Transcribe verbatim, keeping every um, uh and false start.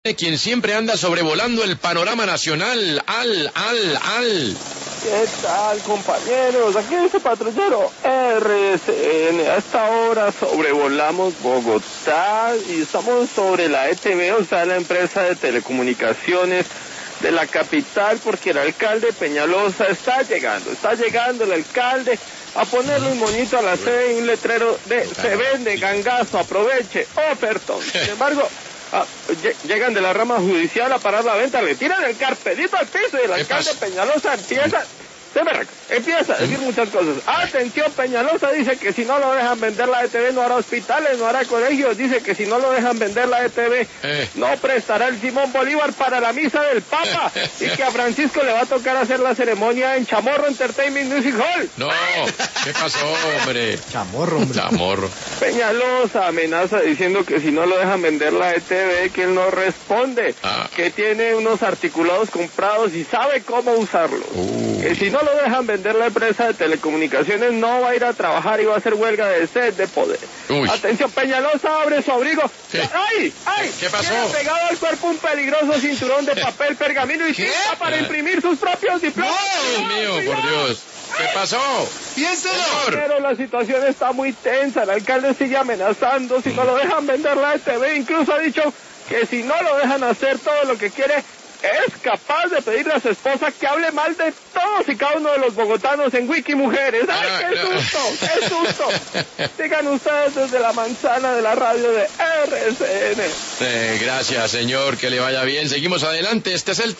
quien siempre anda sobrevolando el panorama nacional. Al, al, al. ¿Qué tal, compañeros? Aquí es el patrullero R C N. A esta hora sobrevolamos Bogotá y estamos sobre la E T V, o sea, la empresa de telecomunicaciones de la capital, porque el alcalde Peñalosa está llegando, está llegando el alcalde a ponerle un monito a la sede y un letrero de se vende, gangazo, aproveche, ofertón. Sin embargo, ah, llegan de la rama judicial a parar la venta, le tiran el carpelito al piso y el alcalde Peñalosa empieza... Empieza a decir muchas cosas. Atención, Peñalosa dice que si no lo dejan vender la E T V no hará hospitales, no hará colegios. Dice que si no lo dejan vender la E T V eh. no prestará el Simón Bolívar para la misa del Papa. Y que a Francisco le va a tocar hacer la ceremonia en Chamorro Entertainment Music Hall. No, ¿qué pasó, hombre? Chamorro, hombre. Chamorro. Peñalosa amenaza diciendo que si no lo dejan vender la E T V, que él no responde. Ah. Que tiene unos articulados comprados y sabe cómo usarlos. Uh. Que si no lo dejan vender la empresa de telecomunicaciones, no va a ir a trabajar y va a hacer huelga de sed de poder. Uy. Atención, Peñalosa abre su abrigo. ¿Qué? ¡Ay! ¡Ay! ¿Qué pasó? Tiene pegado al cuerpo un peligroso cinturón de papel, pergamino y tinta para imprimir sus propios diplomas. ¡Dios mío, por Dios! ¿Qué pasó? ¡Piénselo! Pero la situación está muy tensa. El alcalde sigue amenazando si no lo dejan vender la E T V. Incluso ha dicho que si no lo dejan hacer todo lo que quiere, es capaz de pedirle a su esposa que hable mal de todos y cada uno de los bogotanos en Wiki Mujeres. ¡Ay, ah, qué no. susto! ¡Qué susto! Sigan ustedes desde la manzana de la radio de R C N. Eh, gracias, señor. Que le vaya bien. Seguimos adelante. Este es el